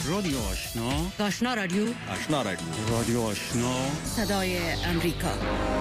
رادیو آشنا، آشنا رادیو، آشنا رادیو، رادیو آشنا، صدای امریکا.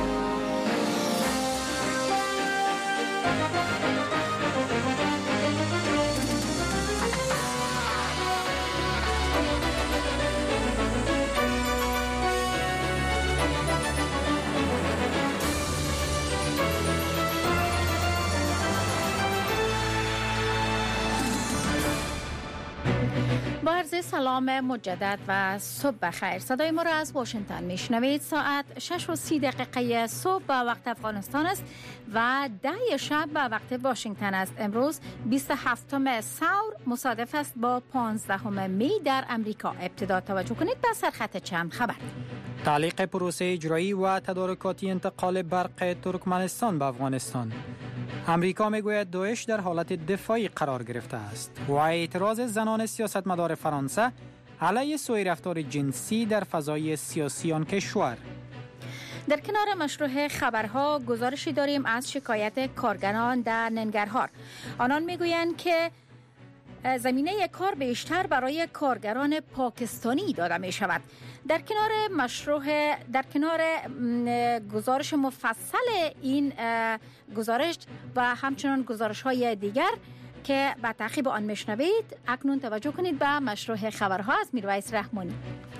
با عرض سلام مجدد و صبح بخیر. صدای ما را از واشنگتن میشنوید. ساعت 6:30 صبح به وقت افغانستان است و 10 شب به وقت واشنگتن است. امروز 27 ثور مصادف است با 15 می در امریکا. ابتدا توجه کنید به سرخط چند خبر. تعلیق پروسه اجرایی و تدارکاتی انتقال برق ترکمنستان به افغانستان. امریکا میگوید داعش در حالت دفاعی قرار گرفته است و اعتراض زنان سیاستمدار فرانسه علیه سوء رفتار جنسی در فضای سیاسی آن کشور. در کنار مشروع خبرها گزارشی داریم از شکایت کارگران در ننگرهار. آنان میگویند که زمینه کار بیشتر برای کارگران پاکستانی داده می شود. در کنار گزارش مفصل این گزارش و همچنان گزارش های دیگر که به تعقیب آن میشنوید، اکنون توجه کنید به مشروع خبرها از میرویس رحمانی.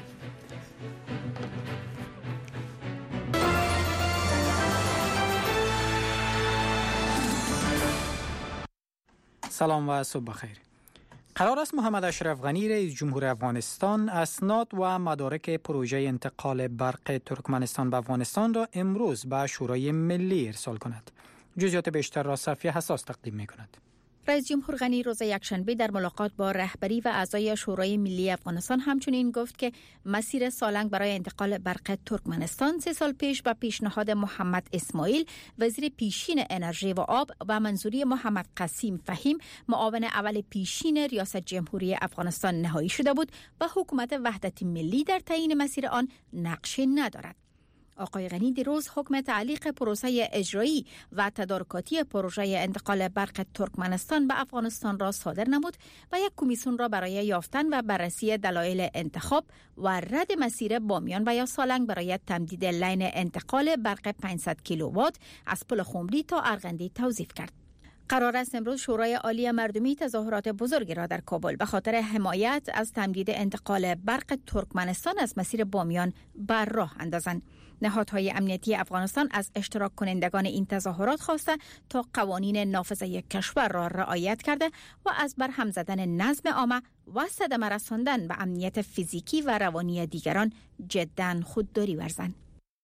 سلام و صبح بخیر. قرار است محمد اشرف غنی رئیس جمهور افغانستان اسناد و مدارک پروژه انتقال برق ترکمنستان به افغانستان را امروز به شورای ملی ارسال کند. جزئیات بیشتر را صفیه حساس تقدیم می‌کند. رئیس جمهور غنی روز یکشنبه در ملاقات با رهبری و اعضای شورای ملی افغانستان همچنین گفت که مسیر سالنگ برای انتقال برق ترکمنستان 3 سال پیش به پیشنهاد محمد اسماعیل وزیر پیشین انرژی و آب و منظوری محمد قاسم فهیم معاون اول پیشین ریاست جمهوری افغانستان نهایی شده بود و حکومت وحدت ملی در تعیین مسیر آن نقشی ندارد. آقای غنی دیروز حکم تعلیق پروسه اجرایی و تدارکاتی پروژه انتقال برق ترکمنستان به افغانستان را صادر نمود و یک کمیسیون را برای یافتن و بررسی دلایل انتخاب و رد مسیر بامیان و یا سالنگ برای تمدید لین انتقال برق 500 کیلووات از پل خمری تا ارغندی توظیف کرد. قرار است امروز شورای عالی مردمی تظاهرات بزرگی را در کابل به خاطر حمایت از تمدید انتقال برق ترکمنستان از مسیر بامیان بر راه اندازند. نهادهای امنیتی افغانستان از اشتراک کنندگان این تظاهرات خواسته تا قوانین نافذه کشور را رعایت کرده و از برهم زدن نظم عامه و صدمه رساندن به امنیت فیزیکی و روانی دیگران جداً خودداری ورزند.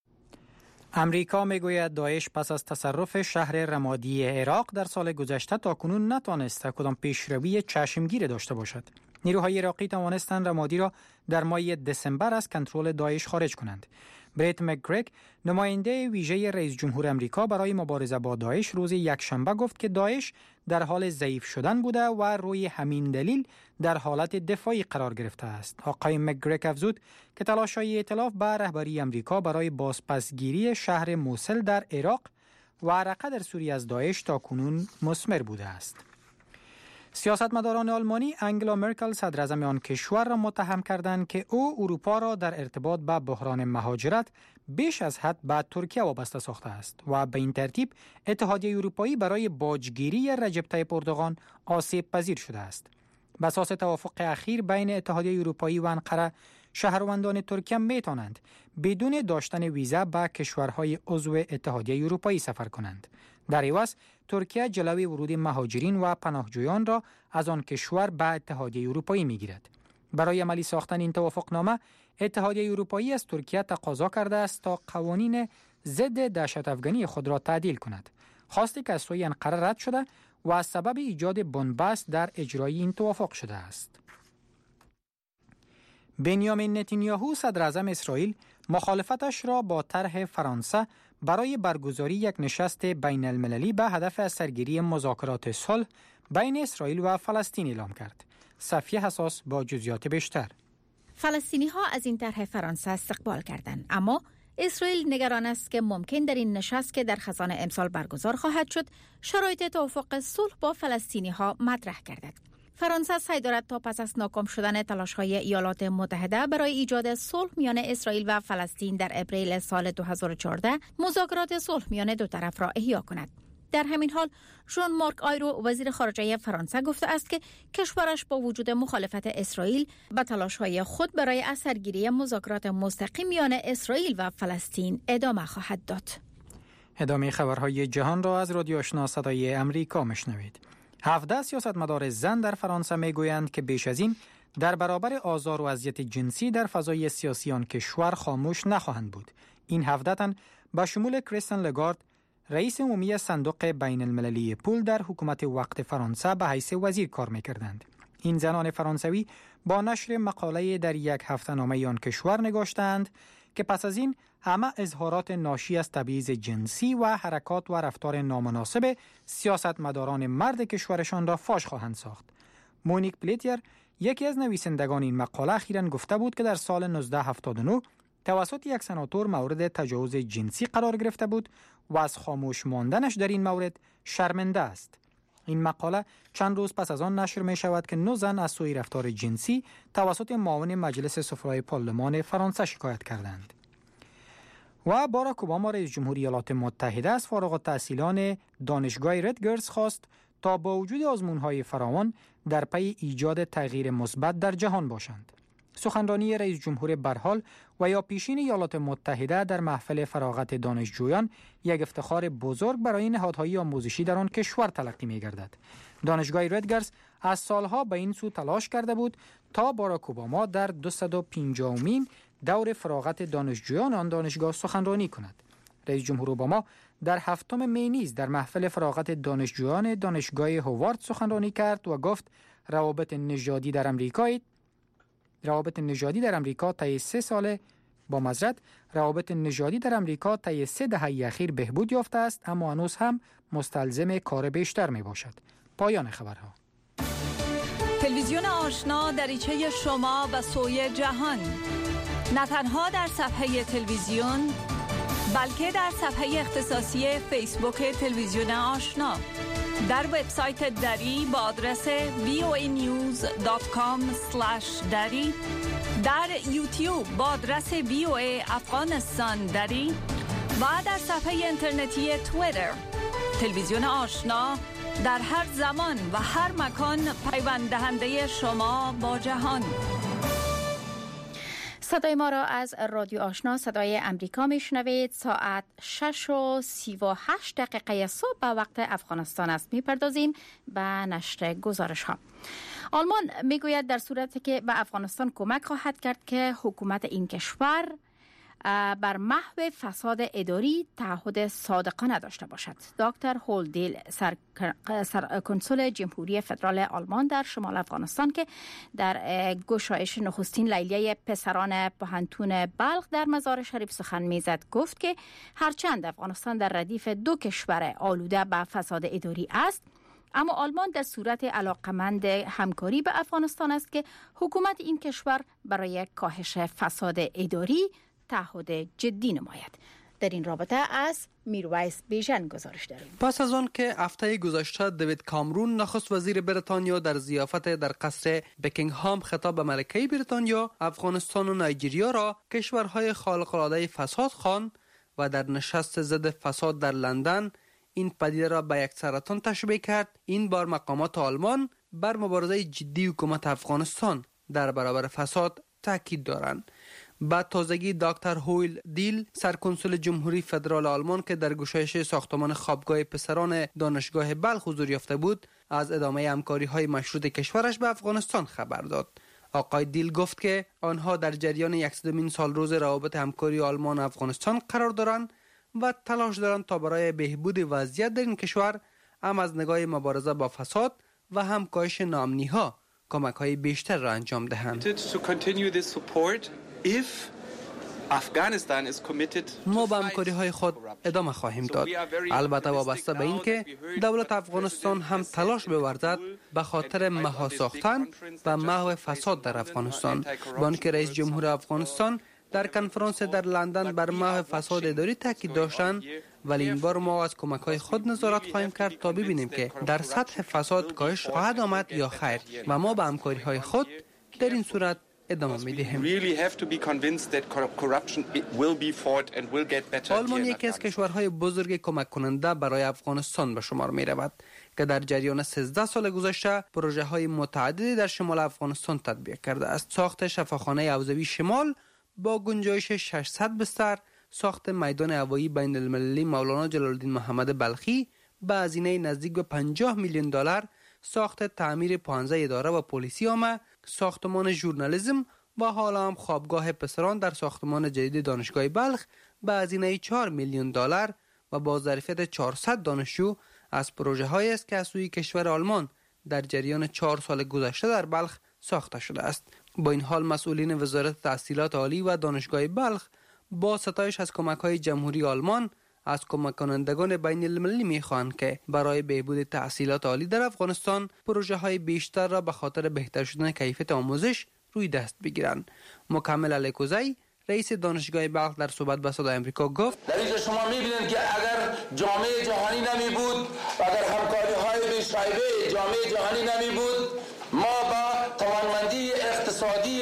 امریکا میگوید داعش پس از تصرف شهر رمادی عراق در سال گذشته تاکنون نتوانسته کدام پیشروی چشمگیر داشته باشد. نیروهای عراقی توانستند رمادی را در ماه دسامبر از کنترل داعش خارج کنند. بریت مکگرگ، نماینده ویژه رئیس جمهور امریکا برای مبارزه با داعش، روز یکشنبه گفت که داعش در حال ضعیف شدن بوده و روی همین دلیل در حالت دفاعی قرار گرفته است. آقای مکگرگ افزود که تلاش‌های ائتلاف به رهبری امریکا برای بازپسگیری شهر موصل در عراق و عرقه در سوریه از داعش تاکنون مثمر بوده است. سیاستمداران آلمانی انگلا مرکل صدراعظم آن کشور را متهم کردند که او اروپا را در ارتباط با بحران مهاجرت بیش از حد به ترکیه وابسته ساخته است و به این ترتیب اتحادیه اروپایی برای باجگیری رجب طیب اردوغان آسیب پذیر شده است. بر اساس توافق اخیر بین اتحادیه اروپایی و انقره، شهروندان ترکیه میتوانند بدون داشتن ویزا به کشورهای عضو اتحادیه اروپایی سفر کنند. در عوض ترکیه جلوی ورود مهاجرین و پناهجویان را از آن کشور به اتحادیه اروپایی میگیرد. برای عملی ساختن این توافقنامه، اتحادیه اروپایی از ترکیه تقاضا کرده است تا قوانین ضد دهشت افغانی خود را تعدیل کند. خواستی که از سوی انقره رد شده و از سبب ایجاد بنبست در اجرای این توافق شده است. بنیامین نتانیاهو صدراعظم اسرائیل مخالفتش را با طرح فرانسه برای برگزاری یک نشست بین المللی به هدف از سرگیری مذاکرات صلح بین اسرائیل و فلسطین اعلام کرد. صفیه حساس با جزئیات بیشتر. فلسطینی ها از این طرح فرانسه استقبال کردند، اما اسرائیل نگران است که ممکن در این نشست که در خزان امسال برگزار خواهد شد شرایط توافق صلح با فلسطینی ها مطرح گردد. فرانسه سعی دارد تا پس از ناکام شدن تلاش‌های ایالات متحده برای ایجاد صلح میان اسرائیل و فلسطین در اپریل سال 2014 مذاکرات صلح میان دو طرف را احیا کند. در همین حال ژان مارک آیرو وزیر خارجه فرانسه گفته است که کشورش با وجود مخالفت اسرائیل به تلاش‌های خود برای اثرگیری مذاکرات مستقیم میان اسرائیل و فلسطین ادامه خواهد داد. ادامه خبرهای جهان را از رادیو آشنا صدای امریکا میشنوید. 17 سیاستمدار زن در فرانسه میگویند که بیش از این در برابر آزار و اذیت جنسی در فضای سیاسی آن کشور خاموش نخواهند بود. این 17 تن با شمول کریستین لگارد، رئیس عمومی صندوق بین المللی پول در حکومت وقت فرانسه به حیث وزیر کار میکردند. این زنان فرانسوی با نشر مقاله در یک هفته‌نامه آن کشور نگاشتند که پس از این همه اظهارات ناشی از تبعیض جنسی و حرکات و رفتار نامناسب سیاستمداران مرد کشورشان را فاش خواهند ساخت. مونیک پلیتیر، یکی از نویسندگان این مقاله، اخیراً گفته بود که در سال 1979 توسط یک سناتور مورد تجاوز جنسی قرار گرفته بود و از خاموش ماندنش در این مورد شرمنده است. این مقاله چند روز پس از آن نشر می شود که 9 زن از سوء رفتار جنسی توسط معاون مجلس سفرای پارلمان فرانسه شکایت کردند. و باراک اوباما رئیس جمهوری ایالات متحده از فارغ التحصیلان دانشگاه ردگرز خواست تا با وجود آزمون‌های فراوان در پی ایجاد تغییر مثبت در جهان باشند. سخنرانی رئیس جمهور برحال و یا پیشین ایالات متحده در محفل فراغت دانشجویان یک افتخار بزرگ برای نهادهای آموزشی در آن کشور تلقی می‌گردد. دانشگاه ردگرز از سالها به این سو تلاش کرده بود تا باراک اوباما در 250مین دور فراغت دانشجویان آن دانشگاه سخنرانی کند. رئیس جمهور اوباما در 7 می نیز در محفل فراغت دانشجویان دانشگاه هاوارد سخنرانی کرد و گفت روابط نژادی در امریکا طی 3 سال روابط نژادی در امریکا طی 3 دهه اخیر بهبود یافته است، اما هنوز هم مستلزم کار بیشتر می باشد. پایان خبرها. تلویزیون آشنا دریچه شما و سوی جهان، نه تنها در صفحه تلویزیون بلکه در صفحه اختصاصی فیسبوک تلویزیون آشنا، در وبسایت دری با آدرس voanews.com/dari، در یوتیوب با آدرس VOA افغانستان دری و در صفحه اینترنتی توییتر. تلویزیون آشنا در هر زمان و هر مکان پیوند دهنده شما با جهان. صدای ما را از رادیو آشنا صدای امریکا میشنوید. ساعت 6:38 صبح به وقت افغانستان است. میپردازیم به نشر گزارش ها. آلمان میگوید در صورتی که به افغانستان کمک خواهد کرد که حکومت این کشور بر محو فساد اداری تعهد صادقانه داشته باشد. دکتر هولدیل، سرکنسول جمهوری فدرال آلمان در شمال افغانستان که در گشایش نخستین لیلیه پسران پوهنتون بلخ در مزار شریف سخن میزد، گفت که هرچند افغانستان در ردیف 2 کشور آلوده به فساد اداری است، اما آلمان در صورت علاقمند همکاری به افغانستان است که حکومت این کشور برای کاهش فساد اداری تعهد جدی نماید. در این رابطه از میرویس بیژن گزارش داریم. پس از آن که هفته گذشته دیوید کامرون نخست وزیر بریتانیا در ضیافت در قصر بکینگهام خطاب به ملکه بریتانیا، افغانستان و نایجریا را کشورهای خارق‌العاده فساد خواند و در نشست ضد فساد در لندن این پدیده را به یک سرطان تشبیه کرد. این بار مقامات آلمان بر مبارزه جدی حکومت افغانستان در برابر فساد تاکید دارند. با تازگی دکتر هویل دیل، سرکنسول جمهوری فدرال آلمان که در گشایش ساختمان خوابگاه پسران دانشگاه بلخ حضور یافته بود، از ادامه همکاری‌های مشروط کشورش به افغانستان خبر داد. آقای دیل گفت که آنها در جریان 100مین سالروز روابط همکاری آلمان و افغانستان قرار دارند و تلاش دارند تا برای بهبود وضعیت در این کشور هم از نگاه مبارزه با فساد و هم کاهش ناامنی‌ها کمک‌های بیشتر را انجام دهند. ما به همکاری‌های خود ادامه خواهیم داد، البته وابسته به این که دولت افغانستان هم تلاش بورزد به خاطر مها ساختن و محو فساد در افغانستان. با آنکه رئیس جمهور افغانستان در کنفرانس در لندن بر محو فساد اداری تاکید داشتند، ولی این بار ما از کمک‌های خود نظارت خواهیم کرد تا ببینیم که در سطح فساد کاهش خواهد آمد یا خیر، و ما به همکاری‌های خود در این صورت ادامه می‌دهیم. آلمان یکی از کشورهای بزرگ کمک کننده برای افغانستان به شمار می‌رود که در جریان 13 سال گذشته پروژه‌های متعددی در شمال افغانستان تطبیق کرده است. ساخت شفاخانه حوزوی شمال با گنجایش 600 بستر، ساخت میدان هوایی بین المللی مولانا جلال الدین محمد بلخی به هزینه نزدیک به 50 میلیون دلار، ساخت تعمیر 15 اداره و پلیسی عامه، ساختمان ژورنالیسم و حالا هم خوابگاه پسران در ساختمان جدید دانشگاه بلخ به هزینه 4 میلیون دلار و با ظرفیت 400 دانشجو از پروژه‌هایی است که از سوی کشور آلمان در جریان 4 سال گذشته در بلخ ساخته شده است. با این حال مسئولین وزارت تحصیلات عالی و دانشگاه بلخ با ستایش از کمک‌های جمهوری آلمان از کمک کنندگان بین المللی می‌خواهند که برای بهبود تحصیلات عالی در افغانستان پروژه‌های بیشتر را به خاطر بهتر شدن کیفیت آموزش روی دست بگیرند. مکمل علیکوزی رئیس دانشگاه بلخ در صحبت با صدای آمریکا گفت: در اینجا شما می‌بینید که اگر جامعه جهانی نمی بود، اگر همکاری‌های بی‌شایبه جامعه جهانی نمی بود، ما با توانمندی اقتصادی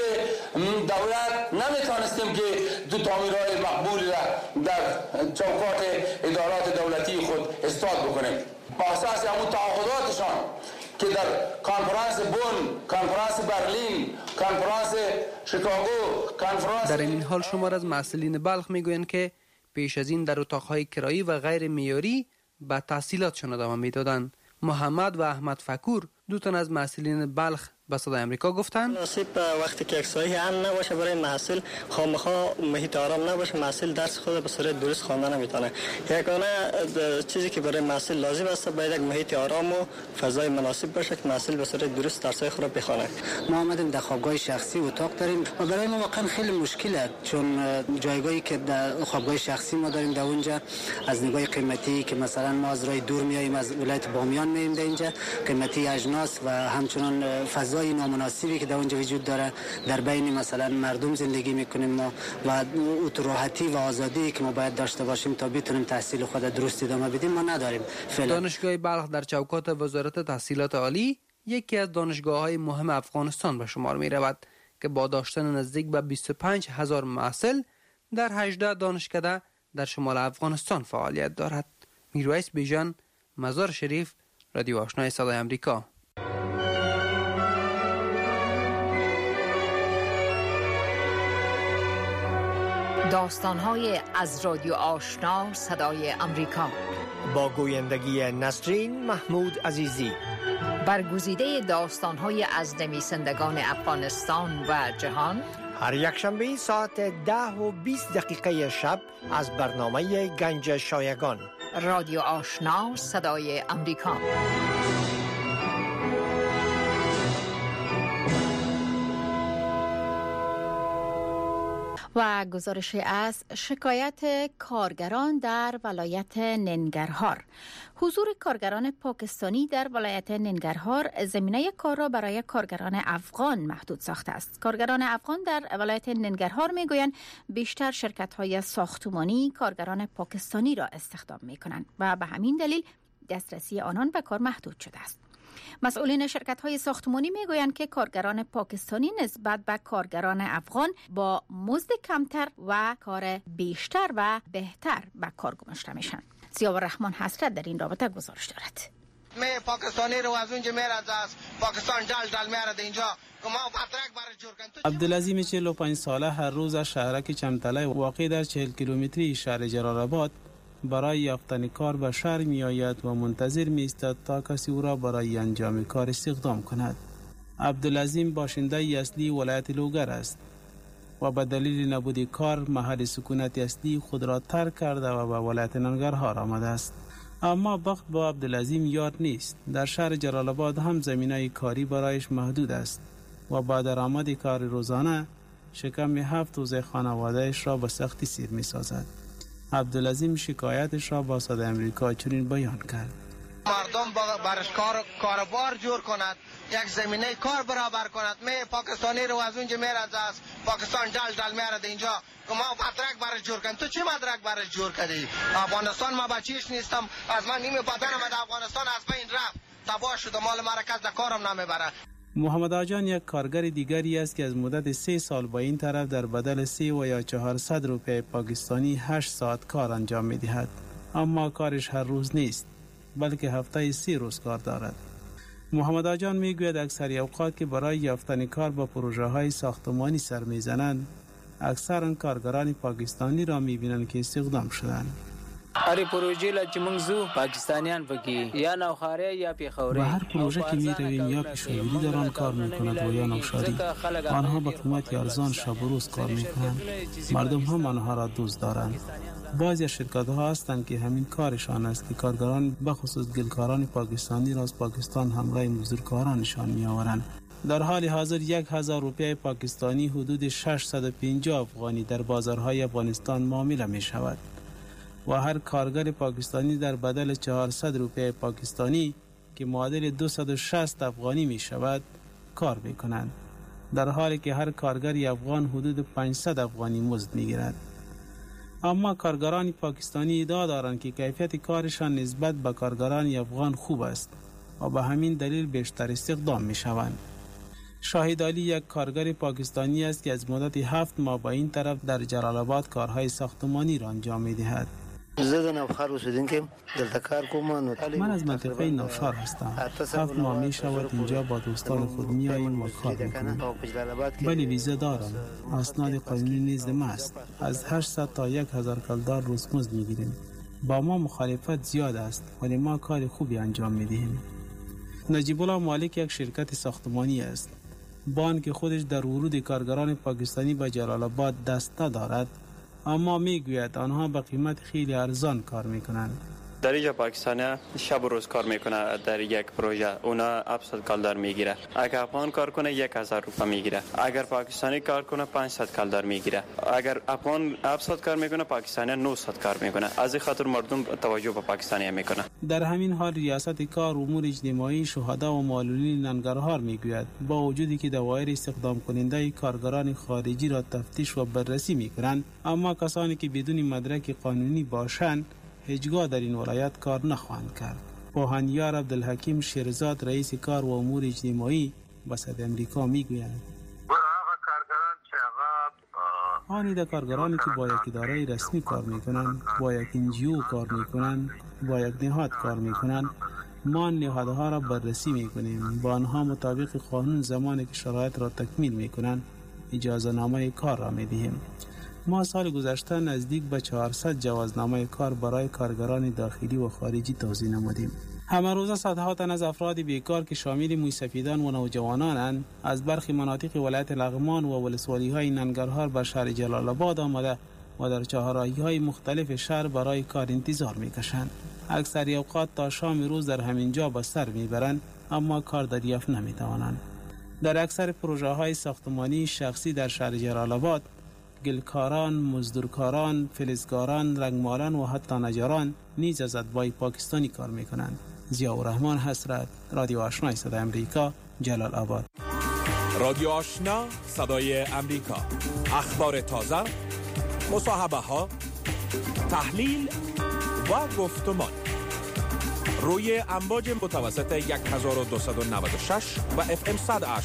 دولت نمیتونستیم که دو تعمیرهای مقبول را در چوکات ادارات دولتی خود استاد بکنیم. با اساس همون تعهداتشان که در کنفرانس بن، کنفرانس برلین، کنفرانس شیکاگو، کنفرانس در این حال شمار از مسئولین بلخ میگویند که پیش از این در اتاقهای کرایی و غیر معیاری به تحصیلاتشان ادامه میدادند. محمد و احمد فکور دو تن از مسئولین بلخ به صدای آمریکا گفتند: مناسب وقتی که اکسایی امن نباشه برای محصول، خامخا محیط آرام نباشه، محصول درس خود به صورت درست خوانده نمیتونه. یگانه چیزی که برای محصول لازم است باید یک محیط آرام و فضای مناسب باشه که محصول به صورت درست درسای خود را بخونه. ما آمدیم در خوابگاه شخصی اتاق داریم و برای ما واقعا خیلی مشکله، چون جایگاهی که در خوابگاه شخصی ما داریم در اونجا از نگاه قیمتی که مثلا ما از راه دور میاییم، از ولایت بامیان میایم در اینجا، قیمتی اجناس و همچنان فضای نامناسبی که در اونجا وجود داره، در بین مثلا مردم زندگی میکنیم ما و راحتی و آزادی که ما باید داشته باشیم تا بتونیم تحصیل خود درست ادامه بدیم ما نداریم. دانشگاه بلخ در چوکات وزارت تحصیلات عالی یکی از دانشگاه‌های مهم افغانستان به شمار می‌رود که با داشتن نزدیک به 25,000 محصل در 18 دانشکده در شمال افغانستان فعالیت دارد. میرویس بیژن، مزار شریف، رادیو آشنای صدای آمریکا. داستان‌های از رادیو آشنا صدای آمریکا با گویندگی نسرین محمود عزیزی. برگزیده داستان‌های از نویسندگان افغانستان و جهان هر یک شنبه ساعت 10:20 شب از برنامه گنج شایگان. رادیو آشنا صدای آمریکا. و گزارش از شکایت کارگران در ولایت ننگرهار. حضور کارگران پاکستانی در ولایت ننگرهار زمینه کار را برای کارگران افغان محدود ساخته است. کارگران افغان در ولایت ننگرهار میگویند بیشتر شرکت‌های ساختمانی کارگران پاکستانی را استخدام می‌کنند و به همین دلیل دسترسی آنان به کار محدود شده است. مسئولین شرکت‌های ساختمانی میگویند که کارگران پاکستانی نسبت به کارگران افغان با مزد کمتر و کار بیشتر و بهتر به کار گماشته میشن. ضیاء الرحمن حسرت در این رابطه گزارش دارد. پاکستانی رو از اونجا میره از پاکستان جال میره اینجا که ما پاترک برای جور کن. عبدالعظیم 45 ساله هر روز از شهرک چمتله واقع در 40 کیلومتری شهر جلال‌آباد برای یافتن کار به شهر می آید و منتظر می ایستد تا کسی او را برای انجام کار استخدام کند. عبدالعظیم باشنده اصلی ولایت لوگر است و به دلیل نبود کار محل سکونت اصلی خود را ترک کرده و به ولایت ننگرهار آمده است. اما وقت با عبدالعظیم یار نیست. در شهر جلال آباد هم زمینه کاری برایش محدود است و با درآمد کار روزانه شکم 7 روز خانواده‌اش را به سختی سیر می سازد. عبدالعظیم شکایتش را با صدای آمریکا چنین بیان کرد: مردم برش کاربار جور کند، یک زمینه کار برابر کند. پاکستانی رو از اونجا میره از پاکستان جال میره اینجا که ما مدرک برای جور کردیم. تو چه مدرک برای جور کردی؟ افغانستان ما بچیش نیستم، از من نیمه بدنم در افغانستان از بین رفت، تباه شده، مال ما را کس در کارم نمیبره. محمد آجان یک کارگر دیگری است که از مدت 3 سال با این طرف در بدل 3 و یا 400 روپیه پاکستانی 8 ساعت کار انجام می دهد. اما کارش هر روز نیست، بلکه هفته 30 روز کار دارد. محمد آجان می گوید اکثر اوقات که برای یافتن کار با پروژه های ساختمانی سر می زنند، اکثر کارگران پاکستانی را می بینند که استخدام شدند. هر پروژه لا چې موږ زو پاکستانیان پکې یا نوخاره یا پیښوري، و هر پروژه که می رویم یا پیشاوری در آن کار می کند و یا نوشاری، آنها با قیمت ارزان شب و روز کار می کنند. مردم هم آنها را دوست دارند. بعضی از شرکت ها هستند که همین کارشان است که کارگران بخصوص گلکاران پاکستانی را از پاکستان همراه مزدورکارانشان می آورند. در حال حاضر 1000 روپیه پاکستانی حدود 650 افغانی در بازارهای افغانستان معامله می شود و هر کارگر پاکستانی در بدل 400 روپیه پاکستانی که معادل 260 افغانی می شود کار می کنند، در حالی که هر کارگر افغان حدود 500 افغانی مزد می گیرد. اما کارگران پاکستانی ادعا دارند که کیفیت کارشان نسبت به کارگران افغان خوب است و به همین دلیل بیشتر استخدام می شوند. شاهد علی یک کارگر پاکستانی است که از مدت 7 ماه با این طرف در جلال آباد کارهای ساختمانی را انجام می دهد. من از منطقه نوشار هستم. 7 ماه می شود اینجا با دوستان خود می آییم و کار می کنیم. ولی ویزا دارم. اسناد قانونی نیز ما است. از 800 تا 1000 کلدار روزمزد می گیریم. با ما مخالفت زیاد است ولی ما کار خوبی انجام می دهیم. نجیب الله مالک یک شرکت ساختمانی است. بان که خودش در ورود کارگران پاکستانی به جلال آباد دست ندارد، اما میگوید آنها به قیمت خیلی ارزان کار میکنند. در اینجا پاکستانی شب و روز کار میکنه در یک پروژه، اونا 700 کلدار میگیره. اگر افغان کار کنه 1000 روپیه میگیره. اگر پاکستانی کار کنه 500 کلدار میگیره. اگر افغان 700 کار میکنه پاکستانی 900 کار میکنه. از این خاطر مردم توجه به پاکستانی میکنه. در همین حال ریاست کار امور اجتماعی شهدا و معلولین ننگرهار میگوید با وجودی که دوایر استخدام کننده کارگران خارجی را تفتیش و بررسی میکنند، اما کسانی که بدون مدرک قانونی باشند هیچگاه در این ولایت کار نخواهند کرد. پوهانیار عبدالحکیم شیرزاد رئیس کار و امور اجتماعی به صدای امریکا میگوید آن کارگرانی که با یک اداره رسمی کار میکنند، با یک NGO کار میکنند، با یک نهاد کار میکنند، ما نهادها را بررسی میکنیم، با آنها مطابق قانون زمانی که شرایط را تکمیل میکنند اجازه نامه کار را میدهیم. ما سال گذشته نزدیک به 400 جوازنامه کار برای کارگران داخلی و خارجی توزیع نمودیم. همه روزه صدها تن از افراد بیکار که شامل موسفیدان و نوجوانانند از برخی مناطق ولایت لغمان و ولسوالی‌های ننگرهار به شهر جلال آباد آمده و در چهارراهی‌های مختلف شهر برای کار انتظار می‌کشند. اکثر اوقات تا شام روز در همین جا به سر می‌برند اما کار دریافت نمی‌توانند. در اکثر پروژه‌های ساختمانی شخصی در شهر جلال آباد گلکاران، مزدورکاران، فلزکاران، رنگمالان و حتی نجاران نیز از اتباع پاکستانی کار میکنند. ضیاءالرحمن حسرت، رادیو آشنا صدای امریکا، جلال آباد. رادیو آشنا صدای امریکا، اخبار تازه، مصاحبه ها، تحلیل و گفتمان روی امواج متوسط 1296 و FM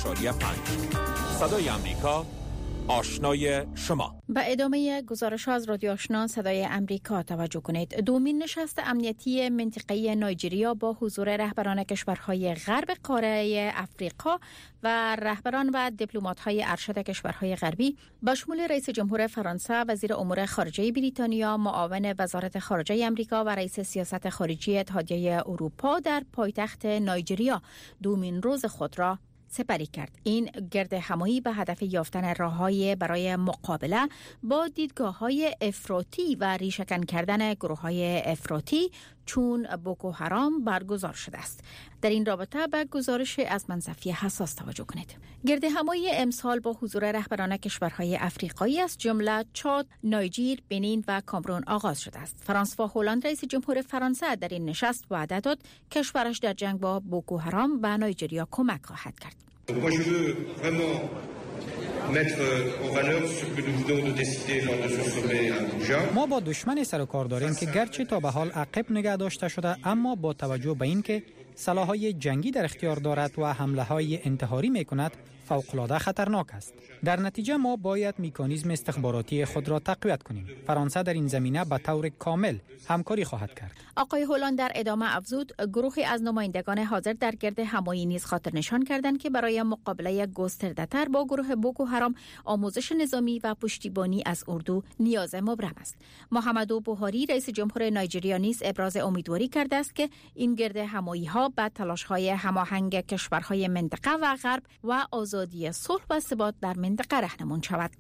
100.5 صدای امریکا، آشنای شما. به ادامه گزارش از رادیو آشنا صدای امریکا توجه کنید. دومین نشست امنیتی منطقه نایجریا با حضور رهبران کشورهای غرب قاره افریقا و رهبران و دیپلمات‌های ارشد کشورهای غربی با شمول رئیس جمهور فرانسه، وزیر امور خارجه بریتانیا، معاون وزارت خارجه امریکا و رئیس سیاست خارجی اتحادیه اروپا در پایتخت نایجریا دومین روز خود را سپری کرد. این گرد همایی به هدف یافتن راه‌های برای مقابله با دیدگاه‌های افراطی و ریشه‌کن کردن گروه‌های افراطی چون بوکو حرام برگزار شده است. در این رابطه به گزارش از منصفی حساس توجه کنید. گرد همایی امسال با حضور رهبران کشورهای افریقایی از جمله چاد، نایجر، بنین و کامرون آغاز شده است. فرانسوا هولند رئیس جمهور فرانسه در این نشست وعده داد کشورش در جنگ با بوکو حرام به نایجریا کمک خواهد کرد. mettre en valeur ce que nous venons de décider lors de ce sommet à Abuja. ما با دشمنی سر و کار داریم که گرچه تا به حال عقب نگه داشته شده، اما با توجه به اینکه سلاح‌های جنگی در اختیار دارد و حمله‌های انتحاری می‌کند، فوق‌العاده خطرناک است. در نتیجه ما باید مکانیزم استخباراتی خود را تقویت کنیم. فرانسه در این زمینه به طور کامل همکاری خواهد کرد. آقای هولان در ادامه افزود گروهی از نمایندگان حاضر در گرد همایی نیز خاطر نشان کردند که برای مقابله گسترده‌تر با گروه بوکو حرام آموزش نظامی و پشتیبانی از اردو نیاز مبرم است. محمدو بوهاری رئیس جمهور نایجریا نیز ابراز امیدواری کرده است که این گرد همایی‌ها به تلاش‌های هماهنگ کشورهای منطقه و غرب و آزادی صلح و ثبات در منطقه راهنمون شود.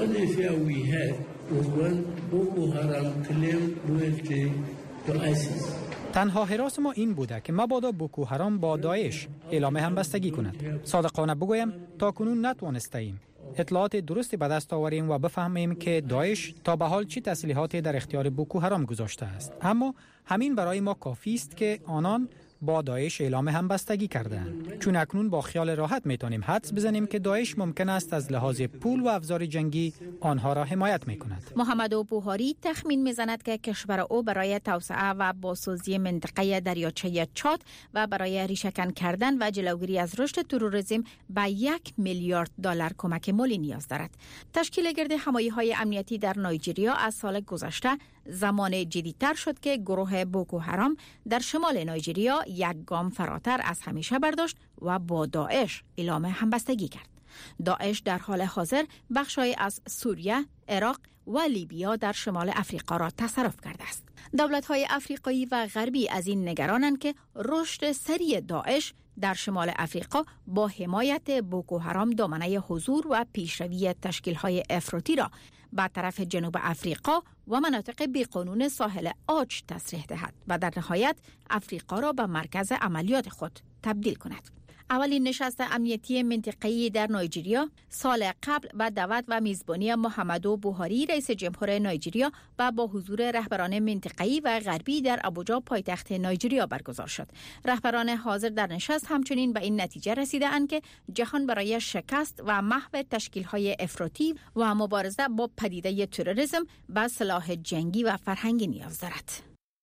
تنها حراس ما این بوده که مبادا بوکو حرام با داعش اعلام همبستگی کند. صادقانه بگویم تا کنون نتوانسته ایم اطلاعات درستی به دست آوریم و بفهمیم که داعش تا به حال چه تسلیحاتی در اختیار بوکو حرام گذاشته است. اما همین برای ما کافی است که آنان با داعش اعلام همبستگی کردند، چون اکنون با خیال راحت میتونیم حدس بزنیم که داعش ممکن است از لحاظ پول و افزار جنگی آنها را حمایت میکند. محمدو بوهاری تخمین میزند که کشور او برای توسعه و بازسازی منطقه دریاچه چاد و برای ریشه‌کن کردن و جلوگیری از رشد تروریسم به 1 میلیارد دلار کمک مالی نیاز دارد. تشکیل گرد همایی‌های امنیتی در نایجریا از سال گذشته زمان جدی‌تر شد که گروه بوکو حرام در شمال نایجریا یک گام فراتر از همیشه برداشت و با داعش اعلام همبستگی کرد. داعش در حال حاضر بخشای از سوریه، عراق و لیبیا در شمال افریقا را تصرف کرده است. دولت‌های افریقایی و غربی از این نگرانند که رشد سریع داعش در شمال افریقا با حمایت بوکو حرام دامنه حضور و پیشروی تشکیل‌های افراطی را به طرف جنوب افریقا و مناطق بیقانون ساحل عاج تسریع دهد و در نهایت افریقا را به مرکز عملیات خود تبدیل کند. اولین نشست امنیتی منطقه‌ای در نایجریا سال قبل با دعوت و میزبانی محمدو بوهاری رئیس جمهور نایجریا و با حضور رهبران منطقه‌ای و غربی در آبوجا پایتخت نایجریا برگزار شد. رهبران حاضر در نشست همچنین به این نتیجه رسیدند که جهان برای شکست و محو تشکیل‌های افراطی و مبارزه با پدیده تروریسم به سلاح جنگی و فرهنگی نیاز دارد.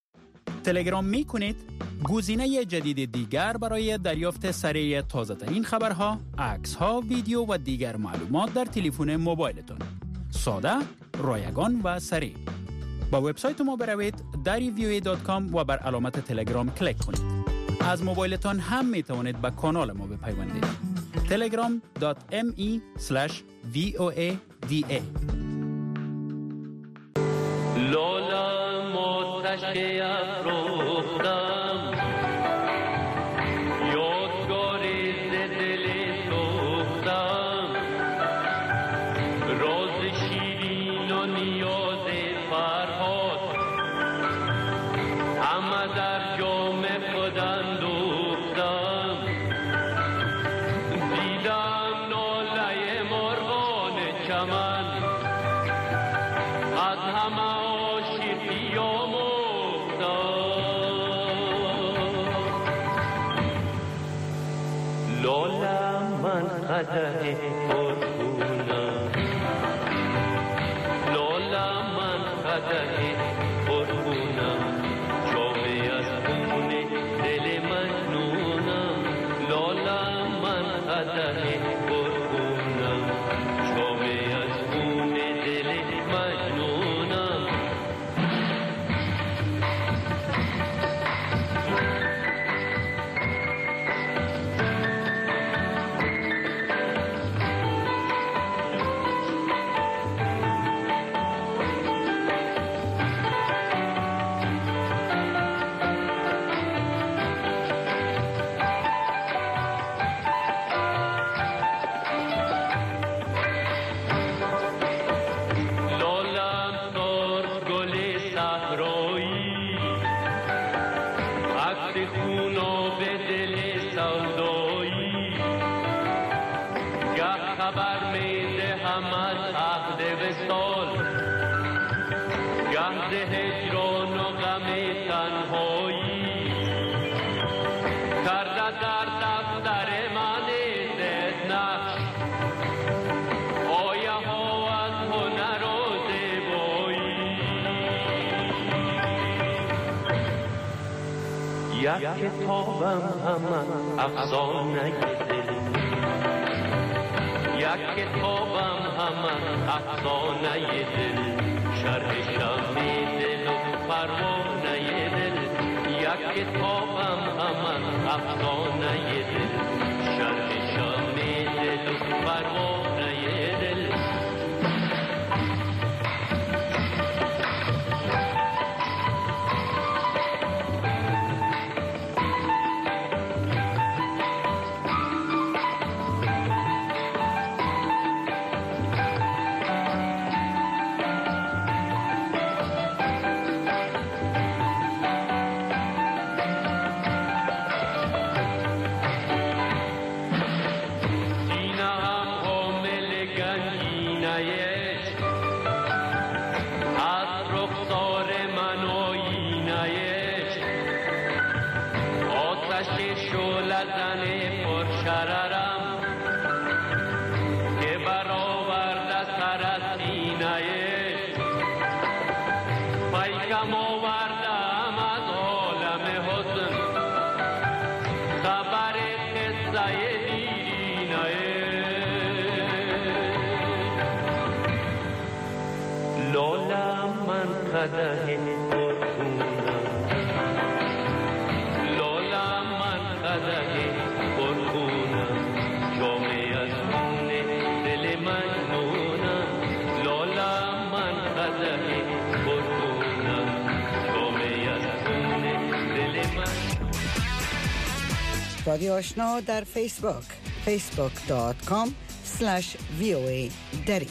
تلگرام می کنید؟ گزینه جدید دیگر برای دریافت سریع تازه‌ترین خبرها، عکس‌ها، ویدیو و دیگر معلومات در تلفن موبایلتان. ساده، رایگان و سریع. با وبسایت ما بروید darivoa.com و بر علامت تلگرام کلیک کنید. از موبایلتان هم می توانید به کانال ما بپیوندید. telegram.me/voada. که افروختم یادگاری ز دل سوختم راز شیرین و نیاز فرهاد همه در جام خود اندوختم دیدم ناله مرغان چمن از همه قدر پرخونم لالم من قدر پرخونم جامه از خون دل مجنونم لالم من قدر پرخونم جامه از خون دل مجنونم یک کتابم همان افسانه دل، یک کتابم همان افسانه دل، شرح شمی دل و پروانه دل، یک کتابم همان افسانه دل، شرح شمی دل و پروانه دل. رادیو آشنا در فیسبوک facebook.com/VOA دری.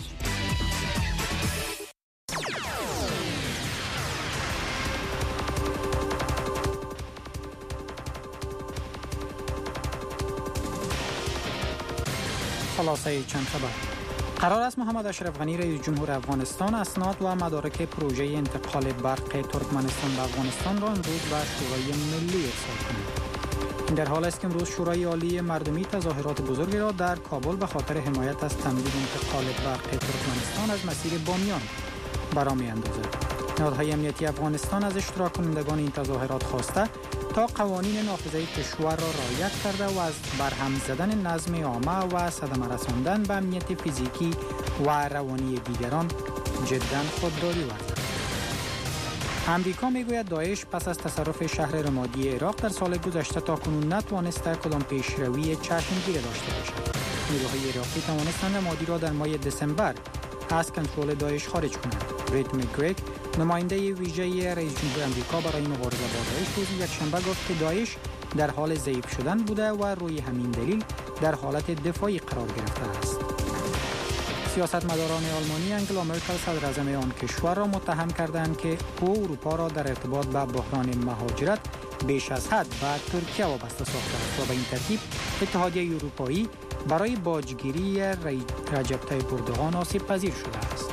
خلاصه چند خبر. قرار است محمد اشرف غنی رئیس جمهور افغانستان اسناد و مدارک پروژه انتقال برق ترکمنستان به افغانستان را امروز به شورای ملی ارسال کند. این در حال است که امروز شورای عالی مردمی تظاهرات بزرگی را در کابل به خاطر حمایت از تمدید انتقال برق ترکمنستان از مسیر بامیان برا می‌اندازد. نهادهای امنیتی افغانستان از اشتراک کنندگان این تظاهرات خواسته تا قوانین نافذه کشور را رعایت کرده و از برهم زدن نظم عامه و صدمه رساندن به امنیت فیزیکی و روانی دیگران جدا خودداری ورزد. امریکا میگوید داعش پس از تصرف شهر رمادی عراق در سال گذشته تاکنون نتوانسته کدام پیشروی چشمگیر داشته باشد. نیروهای عراقی توانستند رمادی را در ماه دسامبر از کنترل داعش خارج کنند. ریت مکگرگ، نماینده ویژه رئیس جمهور امریکا برای مبارزه با داعش، روز یکشنبه گفت که داعش در حال ضعیف شدن بوده و روی همین دلیل در حالت دفاعی قرار گرفته است. سیاستمداران آلمانی انگلا مرکل صدراعظم آن کشور را متهم کردند که او اروپا را در ارتباط با بحران مهاجرت بیش از حد به ترکیه وابسته ساخته است و به این ترتیب اتحادیه اروپایی برای باجگیری رجب طیب اردوغان آسیب پذیر شده است.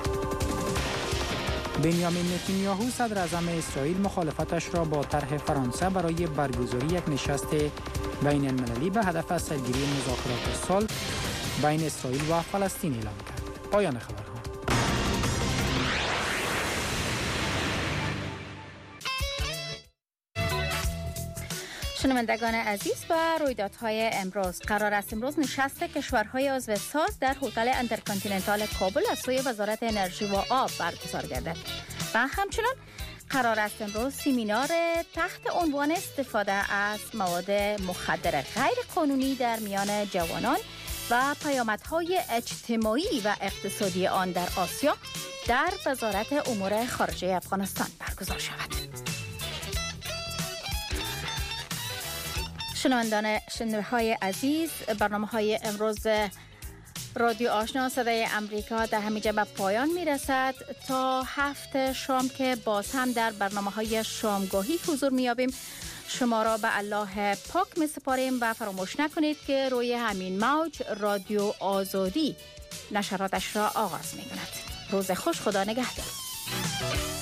بنیامین نتانیاهو صدراعظم اسرائیل مخالفتش را با طرح فرانسه برای برگزاری یک نشست بین المللی به هدف از سرگیری مذاکرات صلح بین اسرائیل و فلسطین اعلام کرد. پایان خبرها. شنوندگان عزیز و رویدادهای امروز، قرار است امروز نشست کشورهای عضو ساز در هتل انترکانتیننتال کابل از سوی وزارت انرژی و آب برگزار گردد و همچنین قرار است امروز سمینار تحت عنوان استفاده از مواد مخدر غیر قانونی در میان جوانان و پیامدهای اجتماعی و اقتصادی آن در آسیا در وزارت امور خارجه افغانستان برگزار شود. شنونده‌های عزیز، برنامه‌های امروز رادیو آشنا صدای امریکا در همینجا به پایان میرسد. تا 7 شام که باز هم در برنامه‌های شامگاهی حضور می‌یابیم، شما را به الله پاک می‌سپاریم و فراموش نکنید که روی همین موج رادیو آزادی نشراتش را آغاز می‌کند. روز خوش، خدا نگهدار.